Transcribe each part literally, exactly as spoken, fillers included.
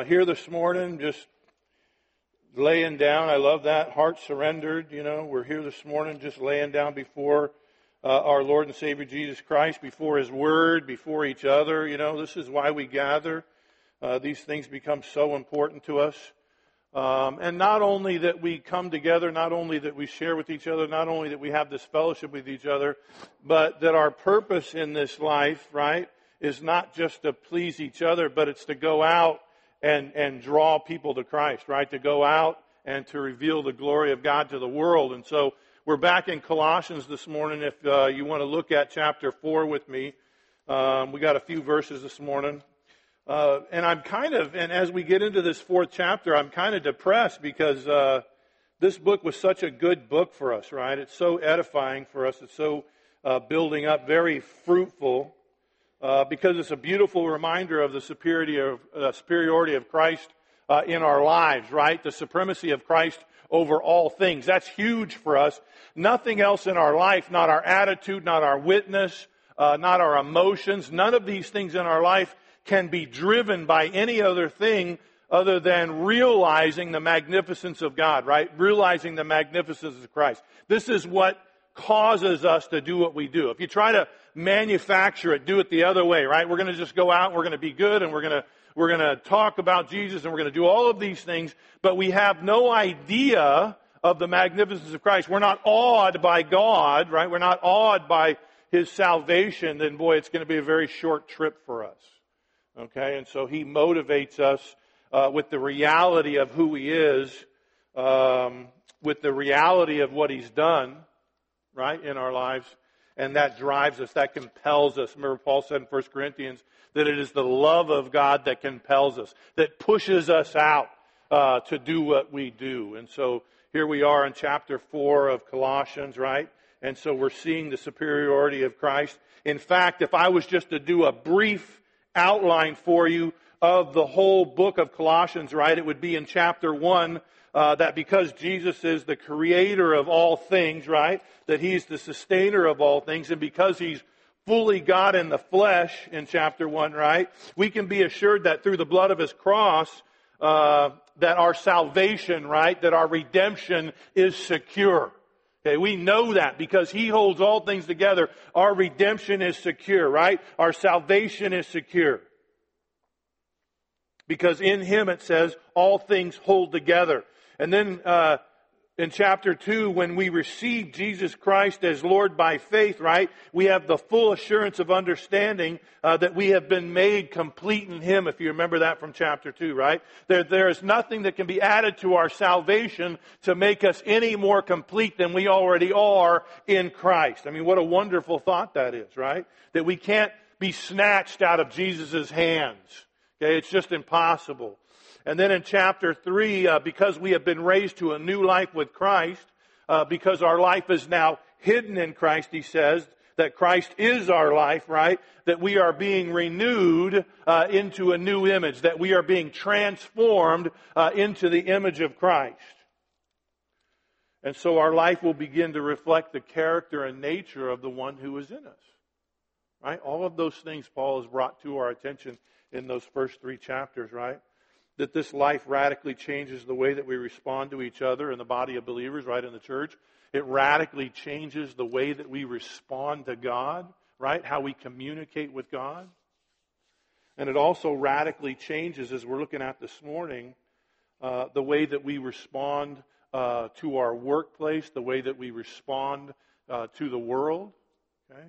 here this morning just laying down. I love that. Heart surrendered. You know, we're here this morning just laying down before uh, our Lord and Savior Jesus Christ, before His Word, before each other. You know, this is why we gather. Uh, these things become so important to us. Um, and not only that we come together, not only that we share with each other, not only that we have this fellowship with each other, but that our purpose in this life, right, is not just to please each other, but it's to go out and, and draw people to Christ, right? To go out and to reveal the glory of God to the world. And so we're back in Colossians this morning. If uh, you want to look at chapter four with me, um, we got a few verses this morning. Uh, and I'm kind of, and as we get into this fourth chapter, I'm kind of depressed because uh, this book was such a good book for us, right? It's so edifying for us. It's so uh, building up, very fruitful, uh, because it's a beautiful reminder of the superiority of, uh, superiority of Christ uh, in our lives, right? The supremacy of Christ over all things. That's huge for us. Nothing else in our life, not our attitude, not our witness, uh, not our emotions, none of these things in our life can be driven by any other thing other than realizing the magnificence of God, right? Realizing the magnificence of Christ. This is what causes us to do what we do. If you try to manufacture it, do it the other way, right? We're going to just go out and we're going to be good and we're going to we're going to talk about Jesus and we're going to do all of these things, but we have no idea of the magnificence of Christ. We're not awed by God, right? We're not awed by His salvation, then boy, it's going to be a very short trip for us. Okay, and so He motivates us uh, with the reality of who He is, um, with the reality of what He's done, right, in our lives, and that drives us, that compels us. Remember Paul said in First Corinthians that it is the love of God that compels us, that pushes us out uh, to do what we do. And so here we are in chapter four of Colossians, right, and so we're seeing the superiority of Christ. In fact, if I was just to do a brief outline for you of the whole book of Colossians, right? It would be in chapter one, uh, that because Jesus is the creator of all things, right? That He's the sustainer of all things, and because He's fully God in the flesh in chapter one, right? We can be assured that through the blood of His cross, uh, that our salvation, right? That our redemption is secure. Okay, we know that because He holds all things together. Our redemption is secure, right? Our salvation is secure. Because in Him, it says, all things hold together. And then uh, in chapter two, when we receive Jesus Christ as Lord by faith, right? We have the full assurance of understanding uh, that we have been made complete in Him, if you remember that from chapter two, right? There, there is nothing that can be added to our salvation to make us any more complete than we already are in Christ. I mean, what a wonderful thought that is, right? That we can't be snatched out of Jesus' hands. Okay, it's just impossible. And then in chapter three, uh, because we have been raised to a new life with Christ, uh, because our life is now hidden in Christ, he says, that Christ is our life, right? That we are being renewed uh, into a new image, that we are being transformed uh, into the image of Christ. And so our life will begin to reflect the character and nature of the one who is in us, right? All of those things Paul has brought to our attention in those first three chapters, right? That this life radically changes the way that we respond to each other in the body of believers, right, in the church. It radically changes the way that we respond to God, right, how we communicate with God. And it also radically changes, as we're looking at this morning, uh, the way that we respond uh, to our workplace, the way that we respond uh, to the world, okay?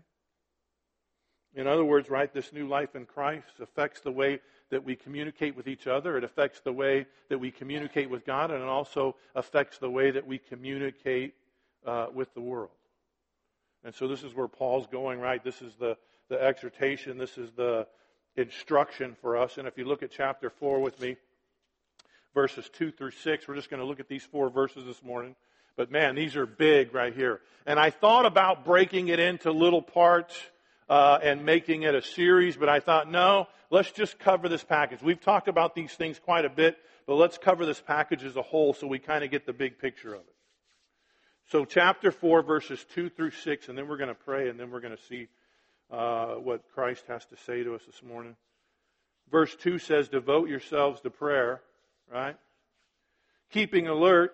In other words, right, this new life in Christ affects the way that we communicate with each other. It affects the way that we communicate with God, and it also affects the way that we communicate uh, with the world. And so this is where Paul's going, right? This is the, the exhortation. This is the instruction for us. And if you look at chapter four with me, verses two through six, we're just going to look at these four verses this morning. But man, these are big right here. And I thought about breaking it into little parts uh, and making it a series, but I thought, no, let's just cover this package. We've talked about these things quite a bit, but let's cover this package as a whole so we kind of get the big picture of it. So chapter four, verses two through six, and then we're going to pray, and then we're going to see uh, what Christ has to say to us this morning. Verse two says, devote yourselves to prayer, right? Keeping alert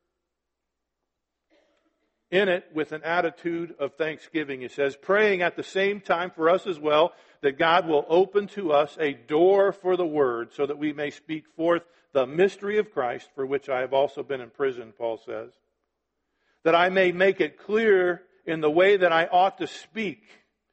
in it with an attitude of thanksgiving. It says, praying at the same time for us as well, that God will open to us a door for the word, so that we may speak forth the mystery of Christ, for which I have also been imprisoned, Paul says. That I may make it clear in the way that I ought to speak.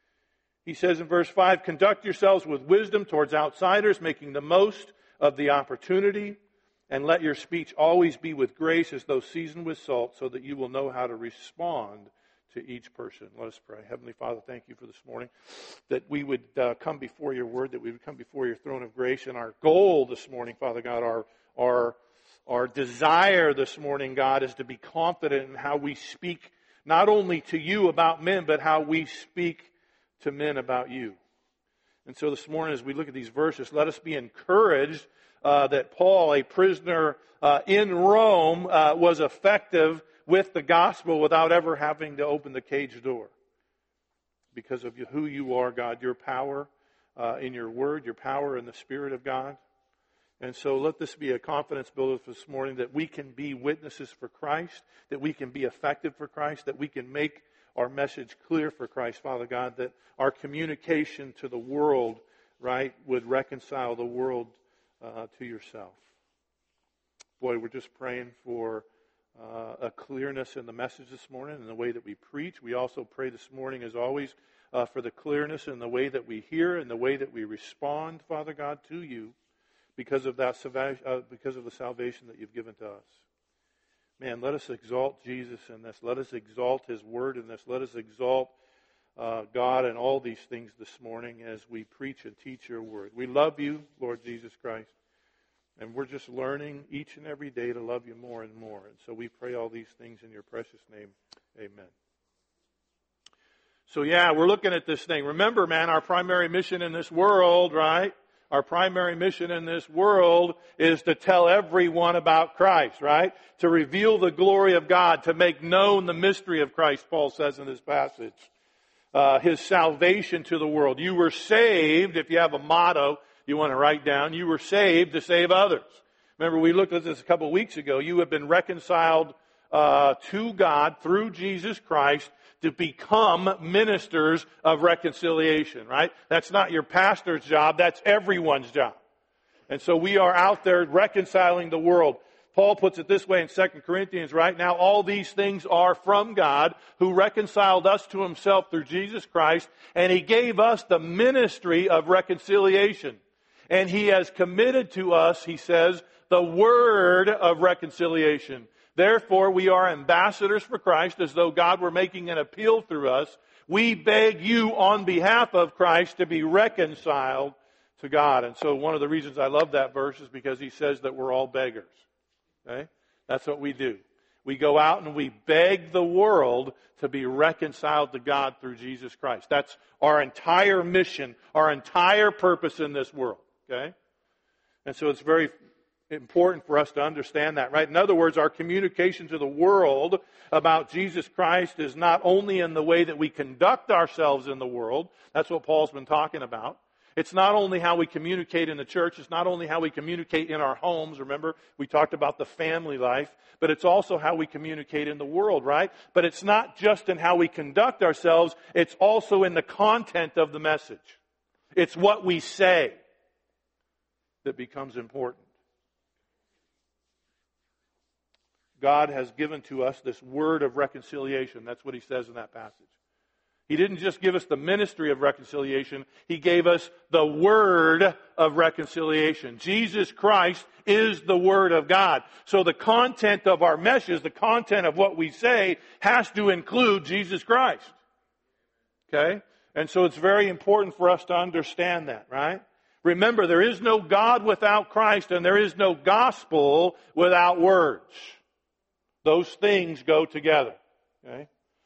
He says in verse five, conduct yourselves with wisdom towards outsiders, making the most of the opportunity, and let your speech always be with grace as though seasoned with salt, so that you will know how to respond to each person. Let us pray. Heavenly Father, thank you for this morning, that we would uh, come before your word, that we would come before your throne of grace. And our goal this morning, Father God, our, our, our desire this morning, God, is to be confident in how we speak not only to you about men, but how we speak to men about you. And so this morning, as we look at these verses, let us be encouraged uh, that Paul, a prisoner uh, in Rome, uh, was effective with the gospel without ever having to open the cage door. Because of who you are, God, your power uh, in your word, your power in the Spirit of God. And so let this be a confidence builder this morning, that we can be witnesses for Christ, that we can be effective for Christ, that we can make our message clear for Christ, Father God, that our communication to the world, right, would reconcile the world uh, to yourself. Boy, we're just praying for uh, a clearness in the message this morning and the way that we preach. We also pray this morning, as always, uh, for the clearness in the way that we hear and the way that we respond, Father God, to you because of that uh, because of the salvation that you've given to us. Man, let us exalt Jesus in this. Let us exalt His Word in this. Let us exalt uh, God in all these things this morning as we preach and teach your Word. We love you, Lord Jesus Christ. And we're just learning each and every day to love you more and more. And so we pray all these things in your precious name. Amen. So yeah, we're looking at this thing. Remember, man, our primary mission in this world, right? Our primary mission in this world is to tell everyone about Christ, right? To reveal the glory of God, to make known the mystery of Christ, Paul says in this passage. Uh, his salvation to the world. You were saved, if you have a motto you want to write down, you were saved to save others. Remember, we looked at this a couple of weeks ago. You have been reconciled uh, to God through Jesus Christ to become ministers of reconciliation, right? That's not your pastor's job. That's everyone's job. And so we are out there reconciling the world. Paul puts it this way in Second Corinthians, right? Now all these things are from God, who reconciled us to himself through Jesus Christ, and he gave us the ministry of reconciliation. And he has committed to us, he says, the word of reconciliation. Therefore, we are ambassadors for Christ, as though God were making an appeal through us. We beg you on behalf of Christ to be reconciled to God. And so one of the reasons I love that verse is because he says that we're all beggars. Okay? That's what we do. We go out and we beg the world to be reconciled to God through Jesus Christ. That's our entire mission, our entire purpose in this world. Okay? And so it's very important for us to understand that, right? In other words, our communication to the world about Jesus Christ is not only in the way that we conduct ourselves in the world. That's what Paul's been talking about. It's not only how we communicate in the church. It's not only how we communicate in our homes. Remember, we talked about the family life. But it's also how we communicate in the world, right? But it's not just in how we conduct ourselves. It's also in the content of the message. It's what we say that becomes important. God has given to us this word of reconciliation. That's what he says in that passage. He didn't just give us the ministry of reconciliation. He gave us the word of reconciliation. Jesus Christ is the word of God. So the content of our message, the content of what we say, has to include Jesus Christ. Okay? And so it's very important for us to understand that, right? Remember, there is no God without Christ, and there is no gospel without words. Those things go together. Okay?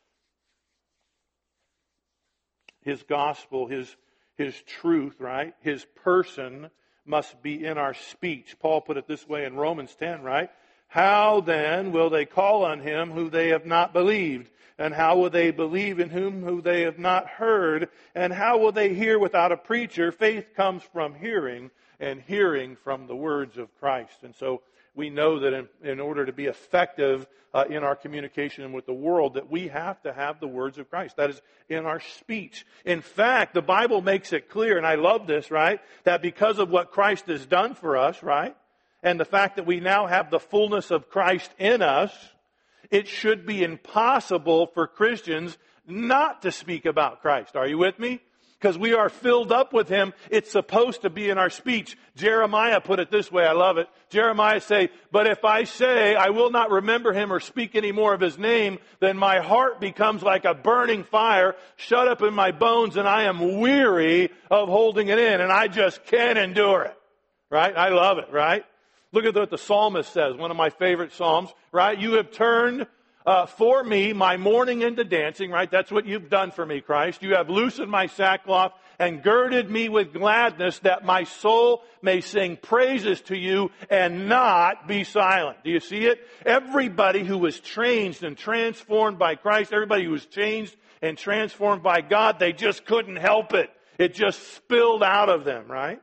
His gospel, his, his truth, right? His person must be in our speech. Paul put it this way in Romans ten, right? How then will they call on him who they have not believed? And how will they believe in whom who they have not heard? And how will they hear without a preacher? Faith comes from hearing, and hearing from the words of Christ. And so we know that in, in order to be effective uh, in our communication with the world, that we have to have the words of Christ. That is in our speech. In fact, the Bible makes it clear, and I love this, right, that because of what Christ has done for us, right, and the fact that we now have the fullness of Christ in us, it should be impossible for Christians not to speak about Christ. Are you with me? Because we are filled up with Him. It's supposed to be in our speech. Jeremiah put it this way. I love it. Jeremiah say, but if I say I will not remember Him or speak any more of His name, then my heart becomes like a burning fire shut up in my bones, and I am weary of holding it in, and I just can't endure it. Right? I love it, right? Look at what the psalmist says, one of my favorite psalms, right? You have turned uh, for me my mourning into dancing, right? That's what you've done for me, Christ. You have loosened my sackcloth and girded me with gladness, that my soul may sing praises to you and not be silent. Do you see it? Everybody who was changed and transformed by Christ, everybody who was changed and transformed by God, they just couldn't help it. It just spilled out of them, right?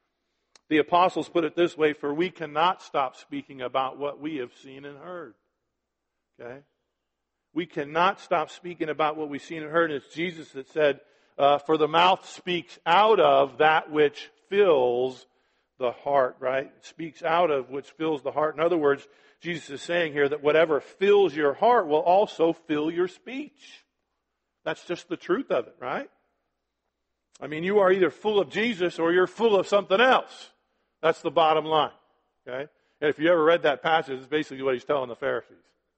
The apostles put it this way, for we cannot stop speaking about what we have seen and heard. Okay? We cannot stop speaking about what we've seen and heard. And it's Jesus that said, uh, for the mouth speaks out of that which fills the heart, right? It speaks out of which fills the heart. In other words, Jesus is saying here that whatever fills your heart will also fill your speech. That's just the truth of it, right? I mean, you are either full of Jesus or you're full of something else. That's the bottom line, okay? And if you ever read that passage, it's basically what he's telling the Pharisees,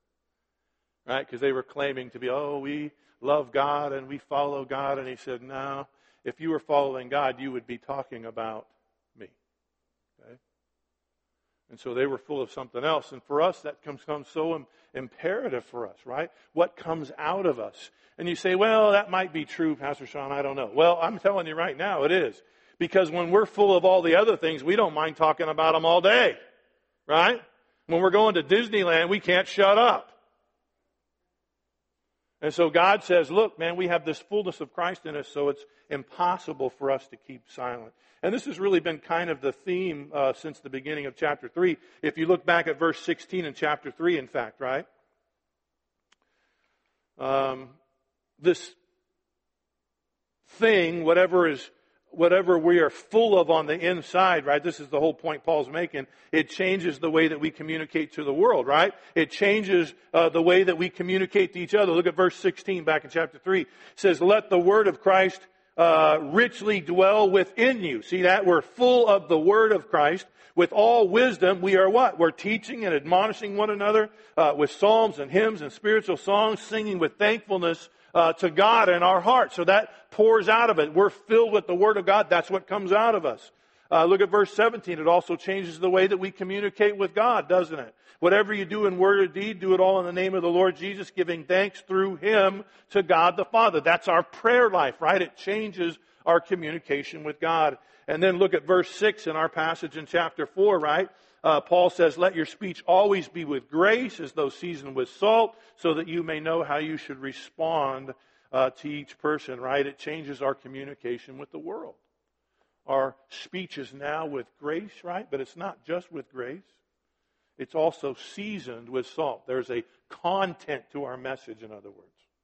right? Because they were claiming to be, oh, we love God and we follow God. And he said, no, if you were following God, you would be talking about me, okay? And so they were full of something else. And for us, that comes, comes so im- imperative for us, right? What comes out of us? And you say, well, that might be true, Pastor Sean, I don't know. Well, I'm telling you right now, it is. Because when we're full of all the other things, we don't mind talking about them all day, right? When we're going to Disneyland, we can't shut up. And so God says, look, man, we have this fullness of Christ in us, so it's impossible for us to keep silent. And this has really been kind of the theme uh, since the beginning of chapter three. If you look back at verse sixteen in chapter three, in fact, right? Um, this thing, whatever is... whatever we are full of on the inside, right? This is the whole point Paul's making. It changes the way that we communicate to the world, right? It changes uh, the way that we communicate to each other. Look at verse sixteen back in chapter three. It says, let the word of Christ uh, richly dwell within you. See that? We're full of the word of Christ. With all wisdom, we are what? We're teaching and admonishing one another uh, with psalms and hymns and spiritual songs, singing with thankfulness Uh, to God in our heart. So that pours out of it. We're filled with the Word of God. That's what comes out of us. Uh, look at verse seventeen. It also changes the way that we communicate with God, doesn't it? Whatever you do in word or deed, do it all in the name of the Lord Jesus, giving thanks through Him to God the Father. That's our prayer life, right? It changes our communication with God. And then look at verse six in our passage in chapter four, right? Uh, Paul says, let your speech always be with grace, as though seasoned with salt, so that you may know how you should respond uh, to each person, right? It changes our communication with the world. Our speech is now with grace, right? But it's not just with grace. It's also seasoned with salt. There's a content to our message, in other words.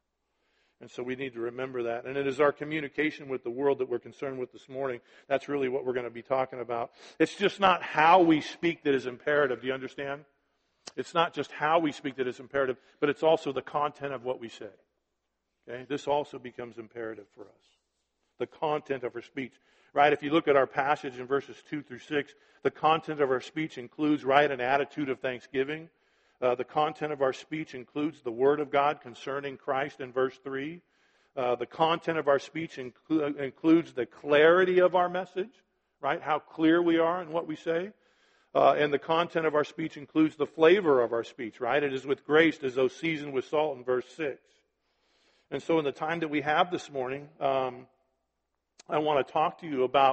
And so we need to remember that. And it is our communication with the world that we're concerned with this morning. That's really what we're going to be talking about. It's just not how we speak that is imperative. Do you understand? It's not just how we speak that is imperative, but it's also the content of what we say. Okay? This also becomes imperative for us. The content of our speech. Right? If you look at our passage in verses two through six, the content of our speech includes, right, an attitude of thanksgiving. Uh, the content of our speech includes the Word of God concerning Christ in verse three. Uh, the content of our speech inclu- includes the clarity of our message, right? How clear we are in what we say. Uh, and the content of our speech includes the flavor of our speech, right? It is with grace as though seasoned with salt in verse six. And so in the time that we have this morning, um, I want to talk to you about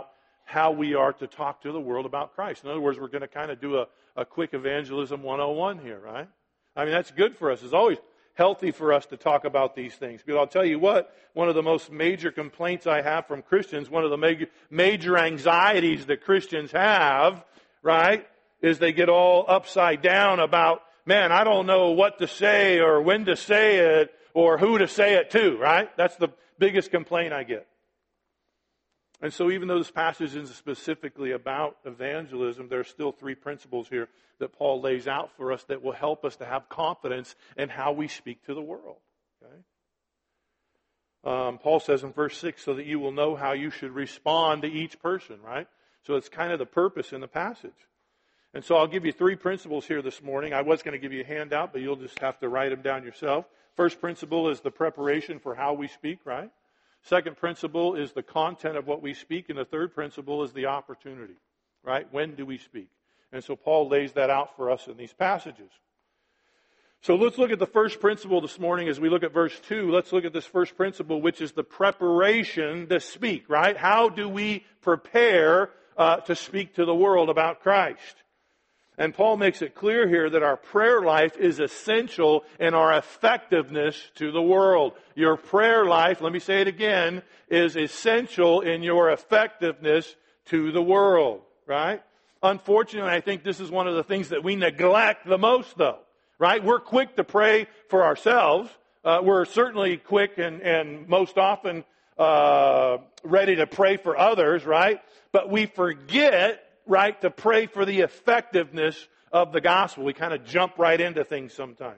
how we are to talk to the world about Christ. In other words, we're going to kind of do a, a quick evangelism one oh one here, right? I mean, that's good for us. It's always healthy for us to talk about these things. Because I'll tell you what, one of the most major complaints I have from Christians, one of the major, major anxieties that Christians have, right, is they get all upside down about, man, I don't know what to say or when to say it or who to say it to, right? That's the biggest complaint I get. And so even though this passage isn't specifically about evangelism, there are still three principles here that Paul lays out for us that will help us to have confidence in how we speak to the world. Okay? Um, Paul says in verse six, so that you will know how you should respond to each person, right? So it's kind of the purpose in the passage. And so I'll give you three principles here this morning. I was going to give you a handout, but you'll just have to write them down yourself. First principle is the preparation for how we speak, right? Second principle is the content of what we speak. And the third principle is the opportunity, right? When do we speak? And so Paul lays that out for us in these passages. So let's look at the first principle this morning as we look at verse two. Let's look at this first principle, which is the preparation to speak, right? How do we prepare uh, to speak to the world about Christ? And Paul makes it clear here that our prayer life is essential in our effectiveness to the world. Your prayer life, let me say it again, is essential in your effectiveness to the world, right? Unfortunately, I think this is one of the things that we neglect the most, though, right? We're quick to pray for ourselves. Uh, we're certainly quick and, and most often uh, ready to pray for others, right? But we forget, right, to pray for the effectiveness of the gospel. We kind of jump right into things sometimes.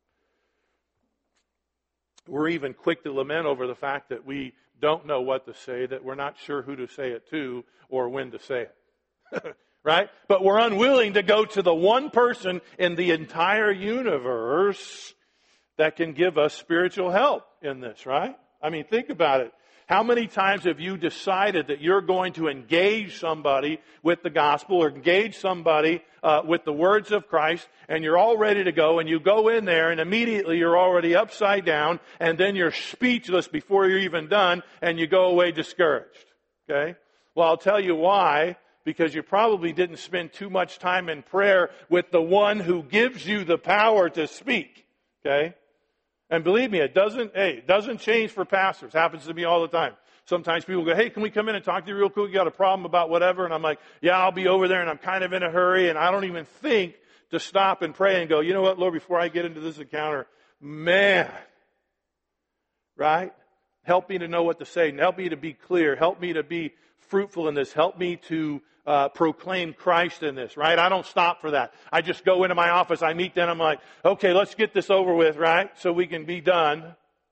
We're even quick to lament over the fact that we don't know what to say, that we're not sure who to say it to or when to say it. Right? But we're unwilling to go to the one person in the entire universe that can give us spiritual help in this, right? I mean, think about it. How many times have you decided that you're going to engage somebody with the gospel or engage somebody uh, with the words of Christ, and you're all ready to go, and you go in there and immediately you're already upside down, and then you're speechless before you're even done, and you go away discouraged? Okay? Well, I'll tell you why. Because you probably didn't spend too much time in prayer with the one who gives you the power to speak. Okay? And believe me, it doesn't, hey, it doesn't change for pastors. It happens to me all the time. Sometimes people go, hey, can we come in and talk to you real quick? You got a problem about whatever? And I'm like, yeah, I'll be over there, and I'm kind of in a hurry, and I don't even think to stop and pray and go, you know what, Lord, before I get into this encounter, man, right? Help me to know what to say. Help me to be clear. Help me to be fruitful in this. Help me to uh, proclaim Christ in this, right? I don't stop for that. I just go into my office, I meet them, I'm like, okay, let's get this over with, right? So we can be done.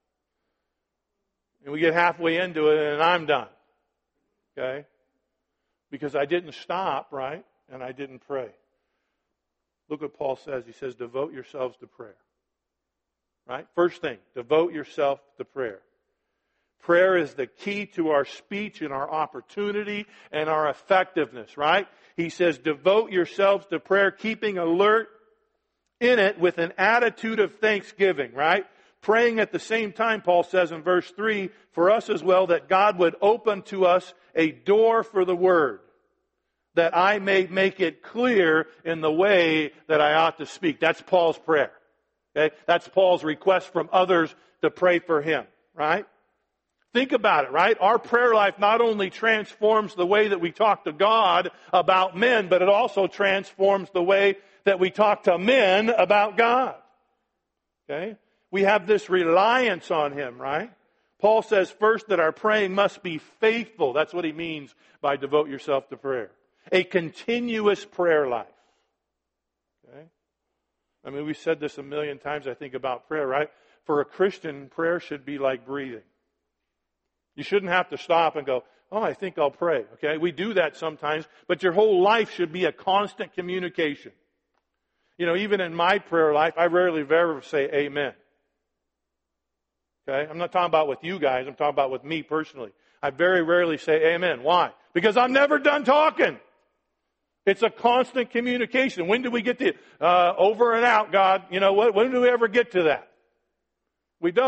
And we get halfway into it and I'm done. Okay? Because I didn't stop, right? And I didn't pray. Look what Paul says. He says, devote yourselves to prayer. Right? First thing, devote yourself to prayer. Prayer is the key to our speech and our opportunity and our effectiveness, right? He says, devote yourselves to prayer, keeping alert in it with an attitude of thanksgiving, right? Praying at the same time, Paul says in verse three, for us as well, that God would open to us a door for the word, that I may make it clear in the way that I ought to speak. That's Paul's prayer. Okay? That's Paul's request from others to pray for him, right? Think about it, right? Our prayer life not only transforms the way that we talk to God about men, but it also transforms the way that we talk to men about God. Okay? We have this reliance on Him, right? Paul says first that our praying must be faithful. That's what he means by devote yourself to prayer. A continuous prayer life. Okay? I mean, we said this a million times, I think, about prayer, right? For a Christian, prayer should be like breathing. You shouldn't have to stop and go, oh, I think I'll pray. Okay, we do that sometimes, but your whole life should be a constant communication. You know, even in my prayer life, I rarely ever say amen. Okay, I'm not talking about with you guys, I'm talking about with me personally. I very rarely say amen. Why? Because I'm never done talking. It's a constant communication. When do we get to uh, over and out, God? You know, what? When do we ever get to that? We don't.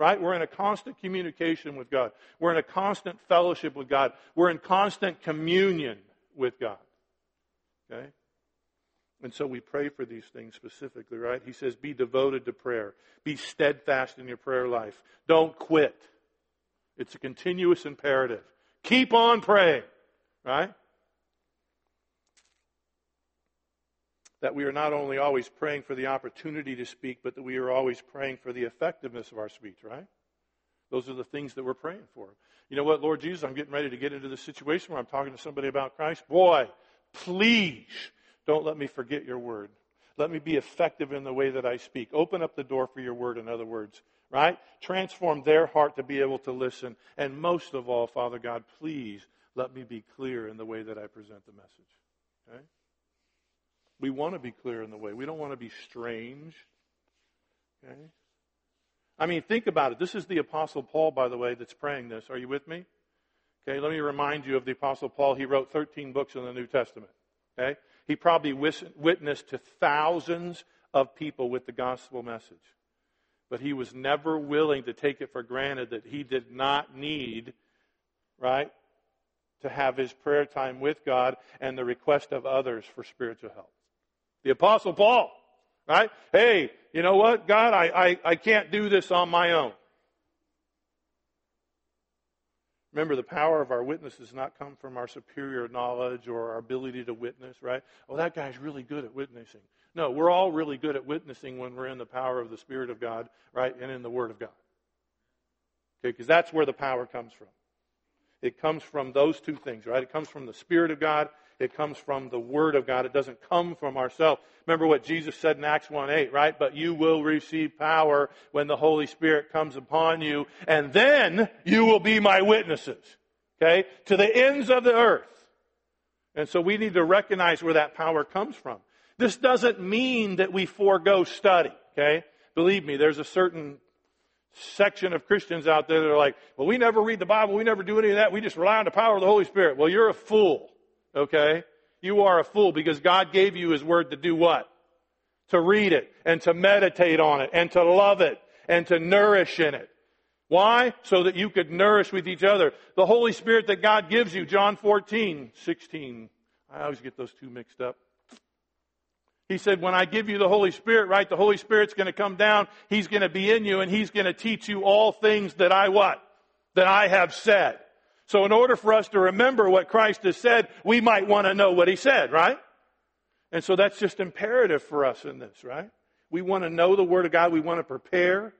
right? We're in a constant communication with God. We're in a constant fellowship with God. We're in constant communion with God. Okay? And so we pray for these things specifically, right? He says, be devoted to prayer. Be steadfast in your prayer life. Don't quit. It's a continuous imperative. Keep on praying, right? That we are not only always praying for the opportunity to speak, but that we are always praying for the effectiveness of our speech, right? Those are the things that we're praying for. You know what, Lord Jesus, I'm getting ready to get into this situation where I'm talking to somebody about Christ. Boy, please don't let me forget your word. Let me be effective in the way that I speak. Open up the door for your word, in other words, right? Transform their heart to be able to listen. And most of all, Father God, please let me be clear in the way that I present the message. Okay? We want to be clear in the way. We don't want to be strange. Okay? I mean, think about it. This is the Apostle Paul, by the way, that's praying this. Are you with me? Okay, let me remind you of the Apostle Paul. He wrote thirteen books in the New Testament. Okay? He probably witnessed to thousands of people with the gospel message. But he was never willing to take it for granted that he did not need, right, to have his prayer time with God and the request of others for spiritual help. The Apostle Paul, right? Hey, you know what, God, I, I, I can't do this on my own. Remember, the power of our witness does not come from our superior knowledge or our ability to witness, right? Oh, that guy's really good at witnessing. No, we're all really good at witnessing when we're in the power of the Spirit of God, right, and in the Word of God. Okay, because that's where the power comes from. It comes from those two things, right? It comes from the Spirit of God. It comes from the Word of God. It doesn't come from ourselves. Remember what Jesus said in Acts one eight, right? But you will receive power when the Holy Spirit comes upon you, and then you will be my witnesses, okay, to the ends of the earth. And so we need to recognize where that power comes from. This doesn't mean that we forego study, okay? Believe me, there's a certain section of Christians out there that are like, well, we never read the Bible, we never do any of that, we just rely on the power of the Holy Spirit. Well, you're a fool, okay? You are a fool because God gave you His Word to do what? To read it and to meditate on it and to love it and to nourish in it. Why? So that you could nourish with each other. The Holy Spirit that God gives you, John fourteen, sixteen. I always get those two mixed up. He said, when I give you the Holy Spirit, right, the Holy Spirit's going to come down. He's going to be in you and He's going to teach you all things that I what? That I have said. So in order for us to remember what Christ has said, we might want to know what He said, right? And so that's just imperative for us in this, right? We want to know the Word of God. We want to prepare.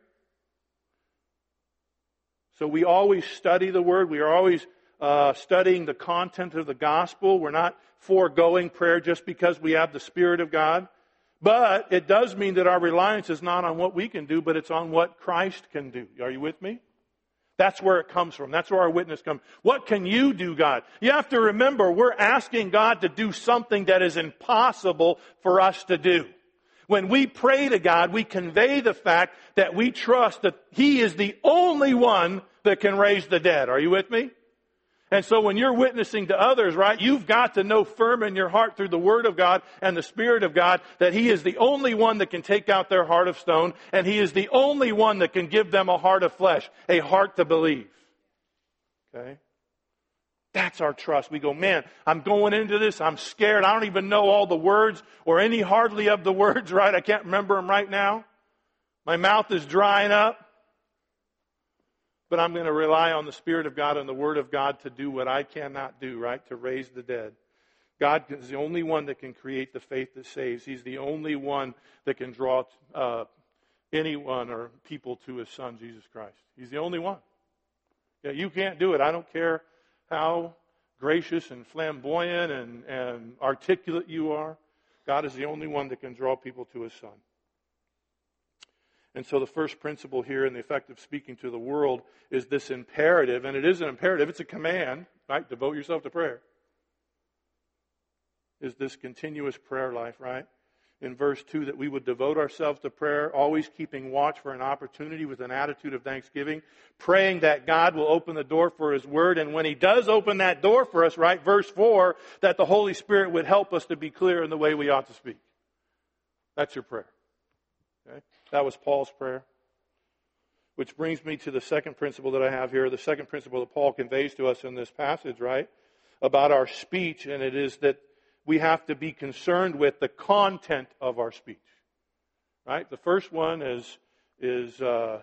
So we always study the Word. We are always uh, studying the content of the gospel. We're not foregoing prayer just because we have the Spirit of God. But it does mean that our reliance is not on what we can do, but it's on what Christ can do. Are you with me? That's where it comes from. That's where our witness comes. What can you do, God? You have to remember, we're asking God to do something that is impossible for us to do. When we pray to God, we convey the fact that we trust that He is the only one that can raise the dead. Are you with me? And so when you're witnessing to others, right, you've got to know firm in your heart through the Word of God and the Spirit of God that He is the only one that can take out their heart of stone, and He is the only one that can give them a heart of flesh, a heart to believe. Okay? That's our trust. We go, man, I'm going into this, I'm scared, I don't even know all the words or any hardly of the words, right? I can't remember them right now. My mouth is drying up. But I'm going to rely on the Spirit of God and the Word of God to do what I cannot do, right? To raise the dead. God is the only one that can create the faith that saves. He's the only one that can draw uh, anyone or people to His Son, Jesus Christ. He's the only one. Yeah, you can't do it. I don't care how gracious and flamboyant and, and articulate you are. God is the only one that can draw people to His Son. And so the first principle here in the effective speaking to the world is this imperative, and it is an imperative, it's a command, right? Devote yourself to prayer. Is this continuous prayer life, right? In verse two, that we would devote ourselves to prayer, always keeping watch for an opportunity with an attitude of thanksgiving, praying that God will open the door for His Word, and when He does open that door for us, right, verse four, that the Holy Spirit would help us to be clear in the way we ought to speak. That's your prayer. Okay? That was Paul's prayer. Which brings me to the second principle that I have here, the second principle that Paul conveys to us in this passage, right? About our speech, and it is that we have to be concerned with the content of our speech. Right? The first one is is uh,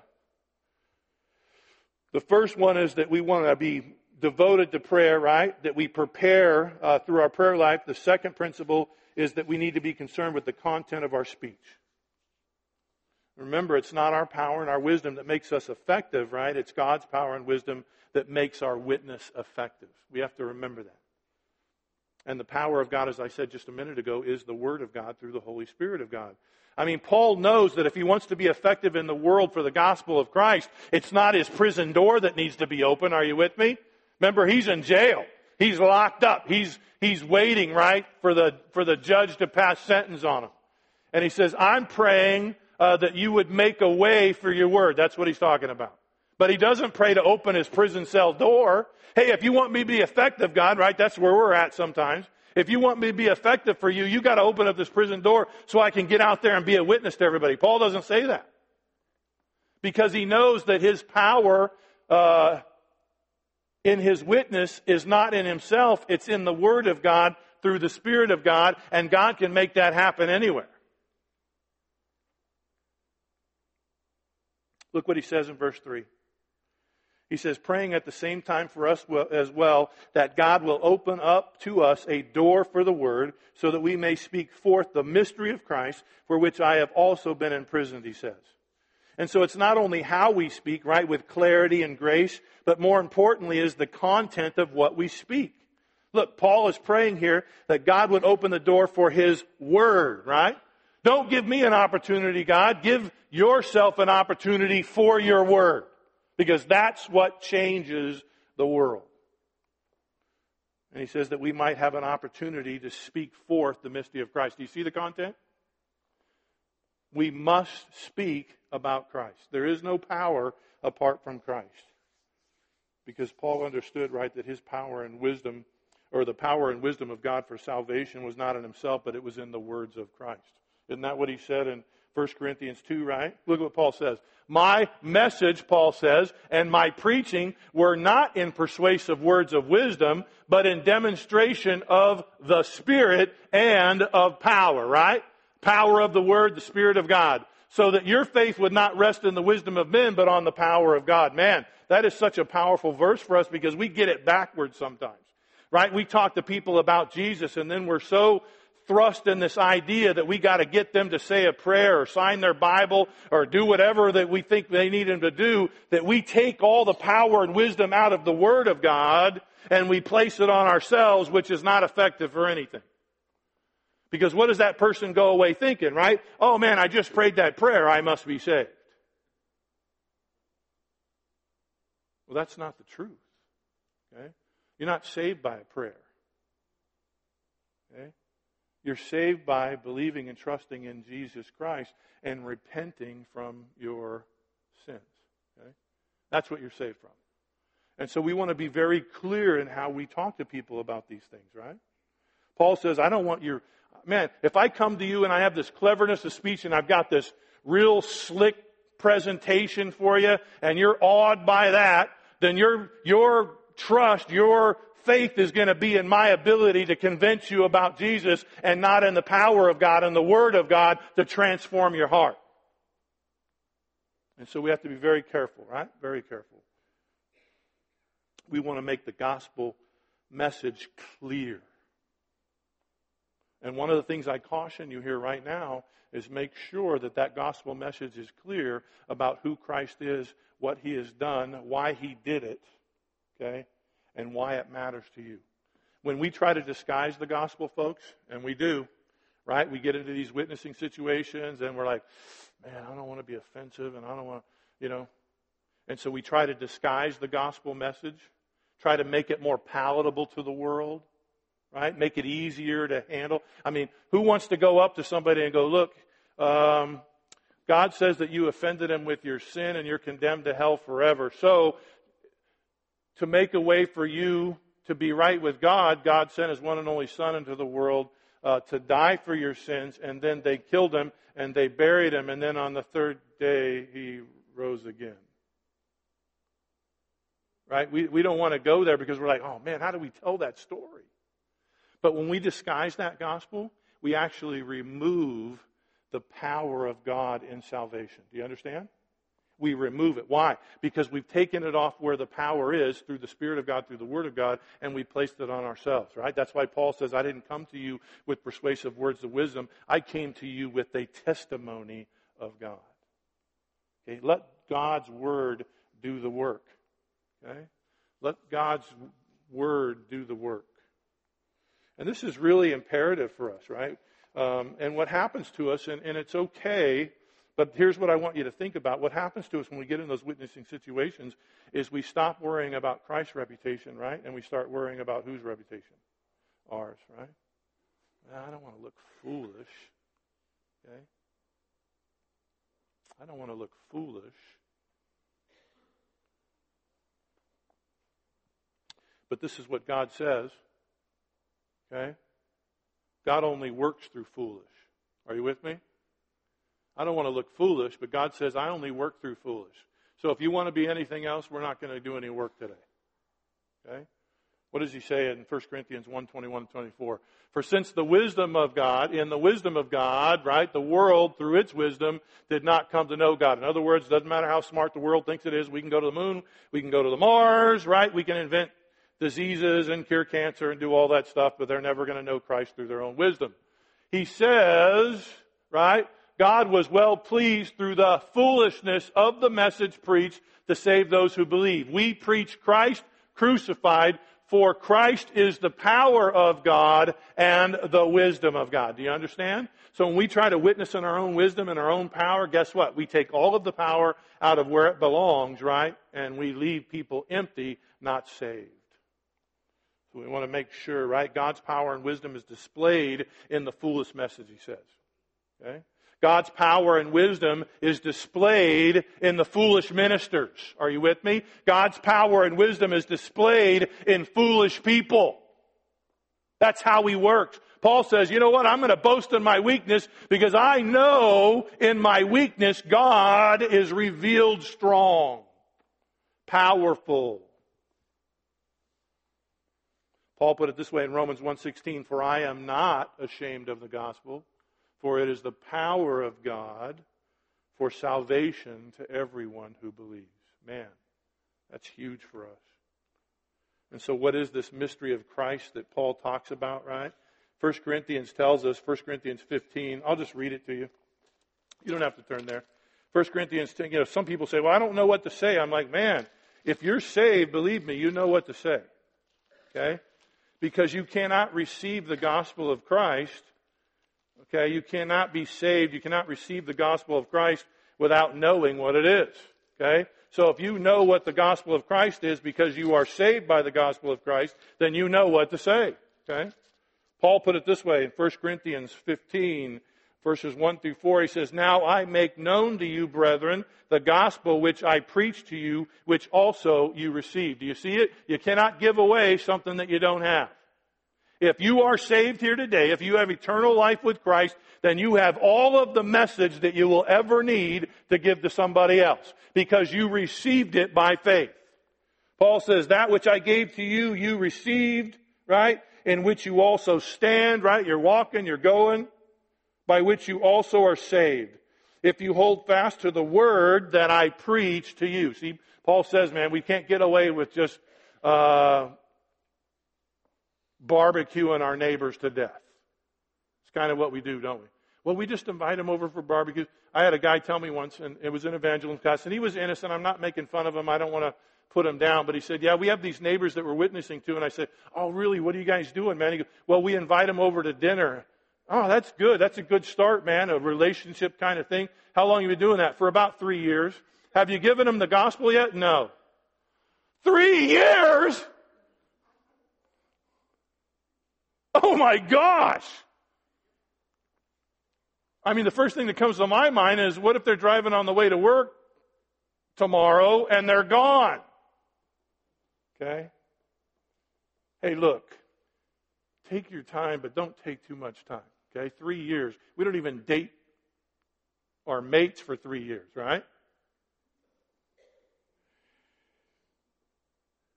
the first one is that we want to be devoted to prayer, right? That we prepare uh, through our prayer life. The second principle is that we need to be concerned with the content of our speech. Remember, it's not our power and our wisdom that makes us effective, right? It's God's power and wisdom that makes our witness effective. We have to remember that. And the power of God, as I said just a minute ago, is the Word of God through the Holy Spirit of God. I mean, Paul knows that if he wants to be effective in the world for the gospel of Christ, it's not his prison door that needs to be open. Are you with me? Remember, he's in jail. He's locked up. He's he's waiting, right, for the for the judge to pass sentence on him. And he says, I'm praying uh, that you would make a way for your word. That's what he's talking about. But he doesn't pray to open his prison cell door. Hey, if you want me to be effective, God, right, that's where we're at sometimes. If you want me to be effective for you, you got to open up this prison door so I can get out there and be a witness to everybody. Paul doesn't say that. Because he knows that his power uh, in his witness is not in himself. It's in the Word of God through the Spirit of God. And God can make that happen anywhere. Look what he says in verse three. He says, praying at the same time for us as well, that God will open up to us a door for the word, so that we may speak forth the mystery of Christ, for which I have also been imprisoned, he says. And so it's not only how we speak, right, with clarity and grace, but more importantly is the content of what we speak. Look, Paul is praying here that God would open the door for his word, right? Don't give me an opportunity, God. Give yourself an opportunity for your word. Because that's what changes the world. And he says that we might have an opportunity to speak forth the mystery of Christ. Do you see the content? We must speak about Christ. There is no power apart from Christ. Because Paul understood, right, that his power and wisdom, or the power and wisdom of God for salvation was not in himself, but it was in the words of Christ. Isn't that what he said in First Corinthians two, right? Look what Paul says. My message, Paul says, and my preaching were not in persuasive words of wisdom, but in demonstration of the Spirit and of power, right? Power of the Word, the Spirit of God. So that your faith would not rest in the wisdom of men, but on the power of God. Man, that is such a powerful verse for us because we get it backwards sometimes, right? We talk to people about Jesus and then we're so thrust in this idea that we got to get them to say a prayer or sign their Bible or do whatever that we think they need them to do, that we take all the power and wisdom out of the Word of God and we place it on ourselves, which is not effective for anything. Because what does that person go away thinking, right? Oh man, I just prayed that prayer, I must be saved. Well, that's not the truth. Okay? You're not saved by a prayer. Okay? You're saved by believing and trusting in Jesus Christ and repenting from your sins. Okay? That's what you're saved from. And so we want to be very clear in how we talk to people about these things, right? Paul says, I don't want your... Man, if I come to you and I have this cleverness of speech and I've got this real slick presentation for you and you're awed by that, then your, your trust, your faith is going to be in my ability to convince you about Jesus and not in the power of God and the Word of God to transform your heart. And so we have to be very careful, right? Very careful. We want to make the gospel message clear. And one of the things I caution you here right now is make sure that that gospel message is clear about who Christ is, what He has done, why He did it, okay, and why it matters to you. When we try to disguise the gospel, folks, and we do, right, we get into these witnessing situations and we're like, man, I don't want to be offensive and I don't want to, you know. And so we try to disguise the gospel message, try to make it more palatable to the world. Right? Make it easier to handle. I mean, who wants to go up to somebody and go, look, um, God says that you offended Him with your sin and you're condemned to hell forever. So, to make a way for you to be right with God, God sent His one and only Son into the world uh, to die for your sins, and then they killed Him and they buried Him, and then on the third day He rose again. right? We, we don't want to go there because we're like, oh man, how do we tell that story? But when we disguise that gospel, we actually remove the power of God in salvation. Do you understand? We remove it. Why? Because we've taken it off where the power is through the Spirit of God, through the Word of God, and we placed it on ourselves, right? That's why Paul says, I didn't come to you with persuasive words of wisdom. I came to you with a testimony of God. Okay? Let God's Word do the work. Okay? Let God's Word do the work. And this is really imperative for us, right? Um, and what happens to us, and, and it's okay, but here's what I want you to think about. What happens to us when we get in those witnessing situations is we stop worrying about Christ's reputation, right? And we start worrying about whose reputation? Ours, right? I don't want to look foolish. Okay? I don't want to look foolish. But this is what God says. Okay? God only works through foolish. Are you with me? I don't want to look foolish, but God says, I only work through foolish. So if you want to be anything else, we're not going to do any work today. Okay? What does he say in First Corinthians one, twenty-one and twenty-four? For since the wisdom of God, in the wisdom of God, right, the world through its wisdom did not come to know God. In other words, it doesn't matter how smart the world thinks it is. We can go to the moon. We can go to the Mars, right? We can invent diseases and cure cancer and do all that stuff, but they're never going to know Christ through their own wisdom. He says, right, God was well pleased through the foolishness of the message preached to save those who believe. We preach Christ crucified, for Christ is the power of God and the wisdom of God. Do you understand? So when we try to witness in our own wisdom and our own power, guess what? We take all of the power out of where it belongs, right? And we leave people empty, not saved. So we want to make sure, right? God's power and wisdom is displayed in the foolish message, he says. Okay? God's power and wisdom is displayed in the foolish ministers. Are you with me? God's power and wisdom is displayed in foolish people. That's how he works. Paul says, you know what? I'm going to boast in my weakness because I know in my weakness God is revealed strong, powerful. Paul put it this way in Romans one sixteen, for I am not ashamed of the gospel, for it is the power of God for salvation to everyone who believes. Man, that's huge for us. And so what is this mystery of Christ that Paul talks about, right? First Corinthians tells us, First Corinthians fifteen, I'll just read it to you. You don't have to turn there. First Corinthians ten, you know, some people say, well, I don't know what to say. I'm like, man, if you're saved, believe me, you know what to say. Okay? Because you cannot receive the gospel of Christ. Okay? You cannot be saved. You cannot receive the gospel of Christ without knowing what it is. Okay? So if you know what the gospel of Christ is because you are saved by the gospel of Christ, then you know what to say. Okay? Paul put it this way in First Corinthians fifteen, verses one through four. He says, now I make known to you, brethren, the gospel which I preached to you, which also you received. Do you see it? You cannot give away something that you don't have. If you are saved here today, if you have eternal life with Christ, then you have all of the message that you will ever need to give to somebody else because you received it by faith. Paul says, that which I gave to you, you received, right? In which you also stand, right? You're walking, you're going, by which you also are saved. If you hold fast to the word that I preach to you. See, Paul says, man, we can't get away with just uh, barbecuing our neighbors to death. It's kind of what we do, don't we? Well, we just invite them over for barbecue. I had a guy tell me once, and it was an evangelism class, and he was innocent. I'm not making fun of him. I don't want to put him down. But he said, yeah, we have these neighbors that we're witnessing to. And I said, oh, really? What are you guys doing, man? He goes, well, we invite them over to dinner. Oh, that's good. That's a good start, man. A relationship kind of thing. How long have you been doing that? For about three years. Have you given them the gospel yet? No. Three years? Oh my gosh. I mean, the first thing that comes to my mind is, what if they're driving on the way to work tomorrow and they're gone? Okay? Hey, look. Take your time, but don't take too much time. Okay? Three years. We don't even date our mates for three years, right?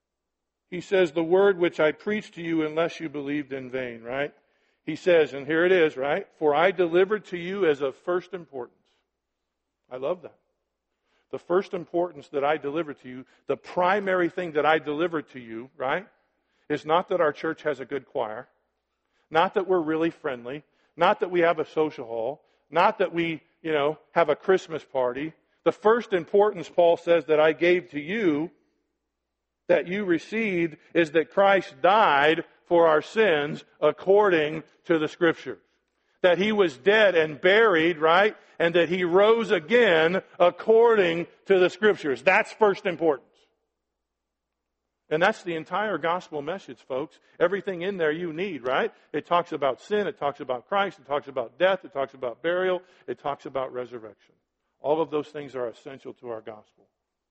He says, the word which I preached to you unless you believed in vain, right? He says, and here it is, right? For I delivered to you as of first importance. I love that. The first importance that I delivered to you, the primary thing that I delivered to you, right, is not that our church has a good choir, not that we're really friendly, not that we have a social hall, not that we, you know, have a Christmas party. The first importance, Paul says, that I gave to you, that you received, is that Christ died for our sins according to the Scriptures. That He was dead and buried, right? And that He rose again according to the Scriptures. That's first importance. And that's the entire gospel message, folks. Everything in there you need, right? It talks about sin, it talks about Christ, it talks about death, it talks about burial, it talks about resurrection. All of those things are essential to our gospel.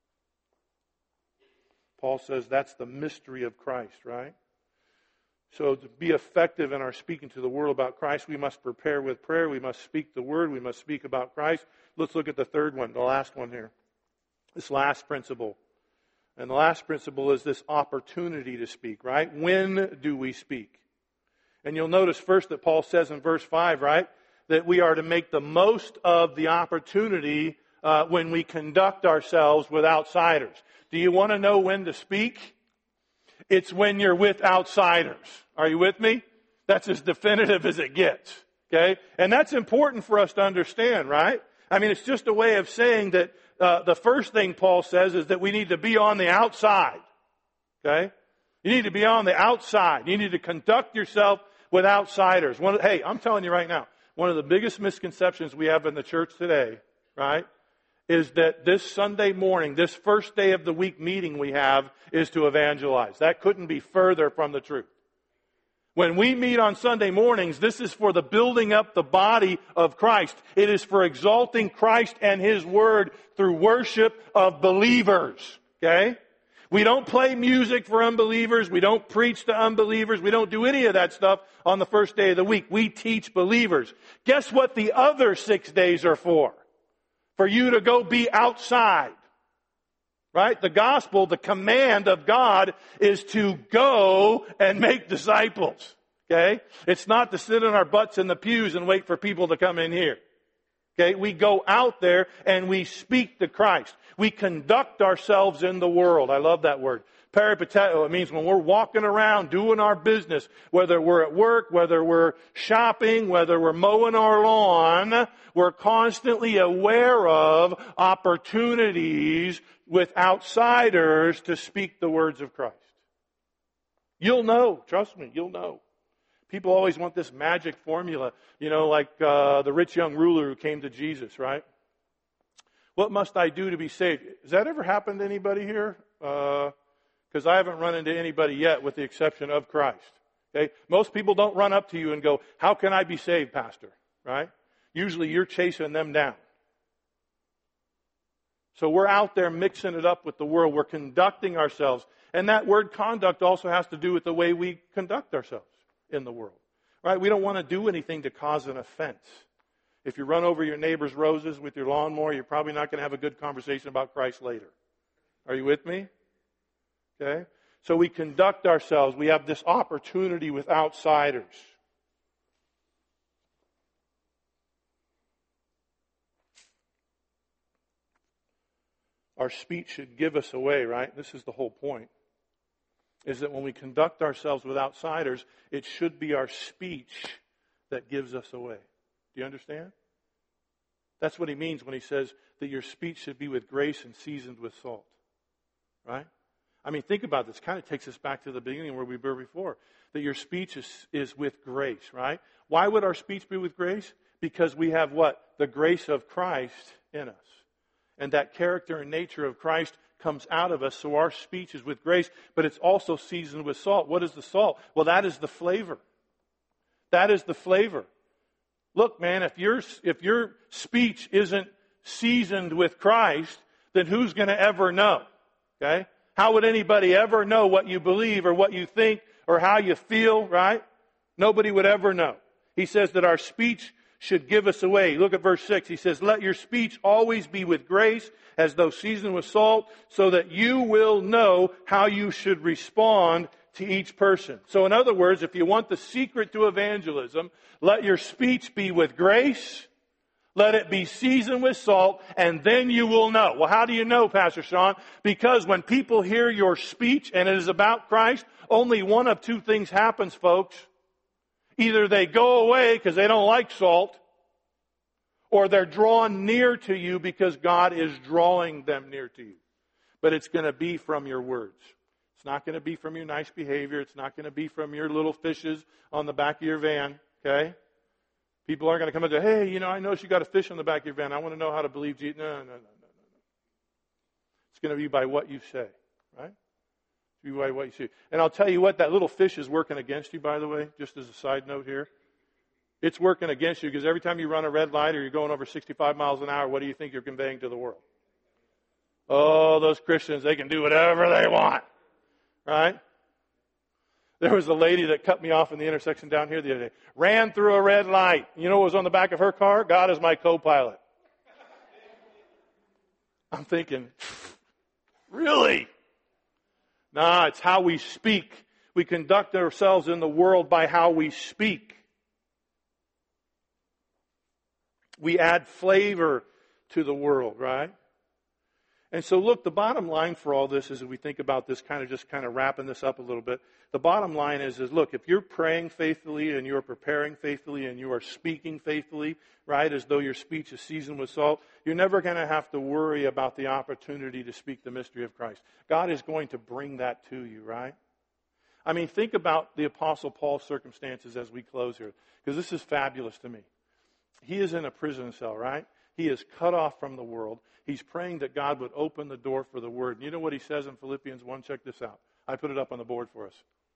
Paul says that's the mystery of Christ, right? So to be effective in our speaking to the world about Christ, we must prepare with prayer. We must speak the word. We must speak about Christ. Let's look at the third one, the last one here. This last principle. And the last principle is this opportunity to speak, right? When do we speak? And you'll notice first that Paul says in verse five, right, that we are to make the most of the opportunity uh, when we conduct ourselves with outsiders. Do you want to know when to speak? It's when you're with outsiders. Are you with me? That's as definitive as it gets. Okay? And that's important for us to understand, right? I mean, it's just a way of saying that uh, the first thing Paul says is that we need to be on the outside. Okay? You need to be on the outside. You need to conduct yourself with outsiders. One, hey, I'm telling you right now, one of the biggest misconceptions we have in the church today, right, is that this Sunday morning, this first day of the week meeting we have is to evangelize. That couldn't be further from the truth. When we meet on Sunday mornings, this is for the building up the body of Christ. It is for exalting Christ and His Word through worship of believers. Okay? We don't play music for unbelievers. We don't preach to unbelievers. We don't do any of that stuff on the first day of the week. We teach believers. Guess what the other six days are for? For you to go be outside. Right? The gospel, the command of God is to go and make disciples. Okay? It's not to sit in our butts in the pews and wait for people to come in here. Okay? We go out there and we speak to Christ. We conduct ourselves in the world. I love that word. Peripateo, it means when we're walking around doing our business, whether we're at work, whether we're shopping, whether we're mowing our lawn, we're constantly aware of opportunities with outsiders to speak the words of Christ. You'll know, trust me, you'll know. People always want this magic formula, you know, like uh, the rich young ruler who came to Jesus, right? What must I do to be saved? Has that ever happened to anybody here? Uh, Because I haven't run into anybody yet with the exception of Christ. Okay? Most people don't run up to you and go, how can I be saved, Pastor? Right? Usually you're chasing them down. So we're out there mixing it up with the world. We're conducting ourselves. And that word conduct also has to do with the way we conduct ourselves in the world. Right? We don't want to do anything to cause an offense. If you run over your neighbor's roses with your lawnmower, you're probably not going to have a good conversation about Christ later. Are you with me? Okay? So we conduct ourselves. We have this opportunity with outsiders. Our speech should give us away, right? This is the whole point. Is that when we conduct ourselves with outsiders, it should be our speech that gives us away. Do you understand? That's what he means when he says that your speech should be with grace and seasoned with salt. Right? I mean, think about this. It kind of takes us back to the beginning where we were before. That your speech is, is with grace, right? Why would our speech be with grace? Because we have what? The grace of Christ in us. And that character and nature of Christ comes out of us, so our speech is with grace, but it's also seasoned with salt. What is the salt? Well, that is the flavor. That is the flavor. Look, man, if your, if your speech isn't seasoned with Christ, then who's going to ever know? Okay? How would anybody ever know what you believe or what you think or how you feel, right? Nobody would ever know. He says that our speech should give us away. Look at verse six. He says, let your speech always be with grace, as though seasoned with salt, so that you will know how you should respond to each person. So in other words, if you want the secret to evangelism, let your speech be with grace, let it be seasoned with salt, and then you will know. Well, how do you know, Pastor Sean? Because when people hear your speech and it is about Christ, only one of two things happens, folks. Either they go away because they don't like salt, or they're drawn near to you because God is drawing them near to you. But it's going to be from your words. It's not going to be from your nice behavior. It's not going to be from your little fishes on the back of your van, okay? People aren't going to come up and say, hey, you know, I noticed you got a fish on the back of your van. I want to know how to believe Jesus. No, no, no, no, no, no. It's going to be by what you say, right? It's by what you say. And I'll tell you what, that little fish is working against you, by the way, just as a side note here. It's working against you because every time you run a red light or you're going over sixty-five miles an hour, what do you think you're conveying to the world? Oh, those Christians, they can do whatever they want, right? There was a lady that cut me off in the intersection down here the other day. Ran through a red light. You know what was on the back of her car? God is my co-pilot. I'm thinking, really? Nah, it's how we speak. We conduct ourselves in the world by how we speak. We add flavor to the world, right? And so look, the bottom line for all this is, as we think about this, kind of just kind of wrapping this up a little bit, the bottom line is, is look, if you're praying faithfully and you're preparing faithfully and you are speaking faithfully, right, as though your speech is seasoned with salt, you're never going to have to worry about the opportunity to speak the mystery of Christ. God is going to bring that to you, right? I mean, think about the Apostle Paul's circumstances as we close here, because this is fabulous to me. He is in a prison cell, right? He is cut off from the world. He's praying that God would open the door for the Word. And you know what he says in Philippians one? Check this out. I put it up on the board for us.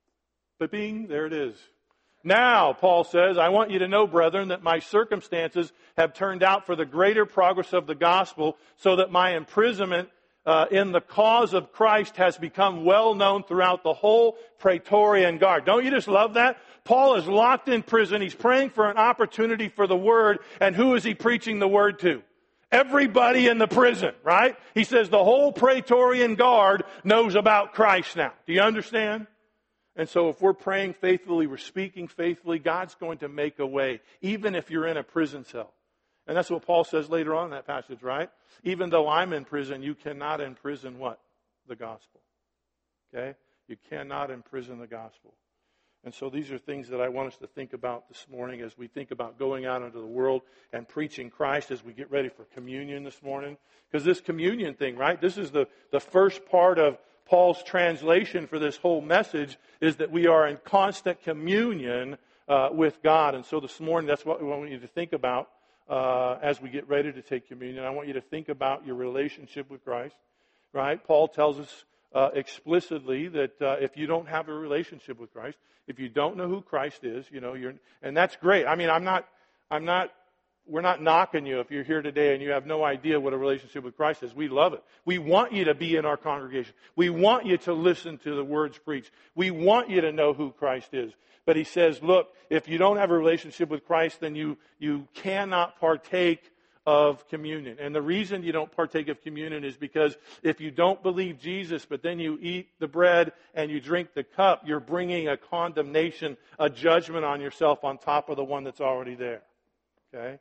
But bing, there it is. Now, Paul says, I want you to know, brethren, that my circumstances have turned out for the greater progress of the gospel, so that my imprisonment uh, in the cause of Christ has become well known throughout the whole Praetorian Guard. Don't you just love that? Paul is locked in prison. He's praying for an opportunity for the Word. And who is he preaching the Word to? Everybody in the prison, right? He says the whole Praetorian Guard knows about Christ now. Do you understand? And so if we're praying faithfully, we're speaking faithfully, God's going to make a way, even if you're in a prison cell. And that's what Paul says later on in that passage, right? Even though I'm in prison, you cannot imprison what? The gospel. Okay? You cannot imprison the gospel. And so these are things that I want us to think about this morning as we think about going out into the world and preaching Christ as we get ready for communion this morning. Because this communion thing, right? This is the, the first part of Paul's translation for this whole message, is that we are in constant communion uh, with God. And so this morning, that's what we want you to think about uh, as we get ready to take communion. I want you to think about your relationship with Christ, right? Paul tells us Uh, explicitly that uh, if you don't have a relationship with Christ, if you don't know who Christ is, you know, you're, and that's great. I mean, I'm not, I'm not, we're not knocking you if you're here today and you have no idea what a relationship with Christ is. We love it. We want you to be in our congregation. We want you to listen to the words preached. We want you to know who Christ is. But he says, look, if you don't have a relationship with Christ, then you, you cannot partake of communion. And the reason you don't partake of communion is because if you don't believe Jesus, but then you eat the bread and you drink the cup, you're bringing a condemnation, a judgment on yourself on top of the one that's already there. Okay?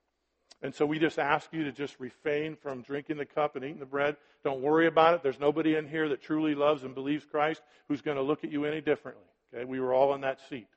And so we just ask you to just refrain from drinking the cup and eating the bread. Don't worry about it. There's nobody in here that truly loves and believes Christ who's going to look at you any differently. Okay? We were all in that seat.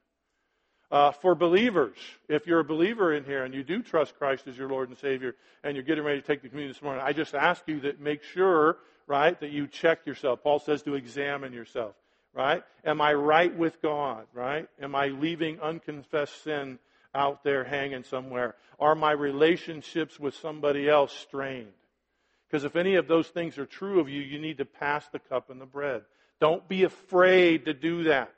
Uh, for believers, if you're a believer in here and you do trust Christ as your Lord and Savior and you're getting ready to take the communion this morning, I just ask you that make sure, right, that you check yourself. Paul says to examine yourself, right? Am I right with God, right? Am I leaving unconfessed sin out there hanging somewhere? Are my relationships with somebody else strained? Because if any of those things are true of you, you need to pass the cup and the bread. Don't be afraid to do that.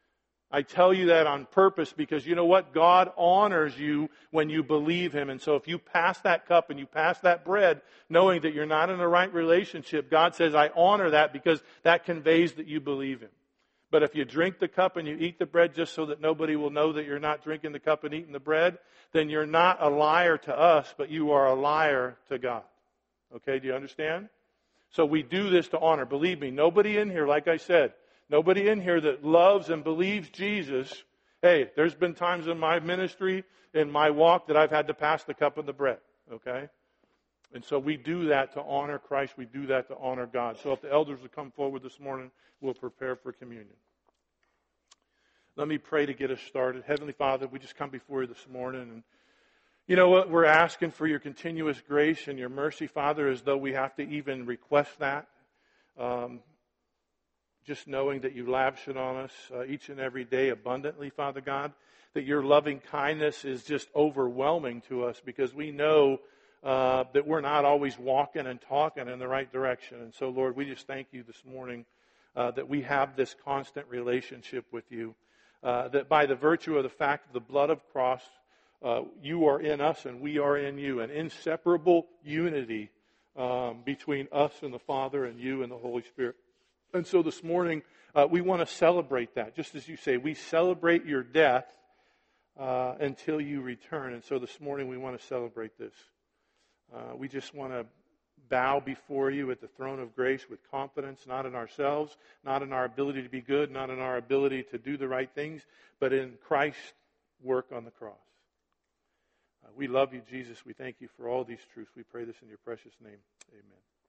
I tell you that on purpose because you know what? God honors you when you believe Him. And so if you pass that cup and you pass that bread, knowing that you're not in the right relationship, God says, I honor that because that conveys that you believe Him. But if you drink the cup and you eat the bread just so that nobody will know that you're not drinking the cup and eating the bread, then you're not a liar to us, but you are a liar to God. Okay, do you understand? So we do this to honor. Believe me, nobody in here, like I said, nobody in here that loves and believes Jesus. Hey, there's been times in my ministry, in my walk, that I've had to pass the cup and the bread. Okay? And so we do that to honor Christ. We do that to honor God. So if the elders will come forward this morning, we'll prepare for communion. Let me pray to get us started. Heavenly Father, we just come before you this morning. And you know what? We're asking for your continuous grace and your mercy, Father, as though we have to even request that. Um, just knowing that you lavish it on us uh, each and every day abundantly, Father God. That your loving kindness is just overwhelming to us because we know Uh, that we're not always walking and talking in the right direction. And so, Lord, we just thank you this morning uh, that we have this constant relationship with you. Uh, that by the virtue of the fact of the blood of cross, uh, you are in us and we are in you. An inseparable unity um, between us and the Father and you and the Holy Spirit. And so this morning, uh, we want to celebrate that. Just as you say, we celebrate your death uh, until you return. And so this morning, we want to celebrate this. Uh, we just want to bow before you at the throne of grace with confidence, not in ourselves, not in our ability to be good, not in our ability to do the right things, but in Christ's work on the cross. Uh, we love you, Jesus. We thank you for all these truths. We pray this in your precious name. Amen.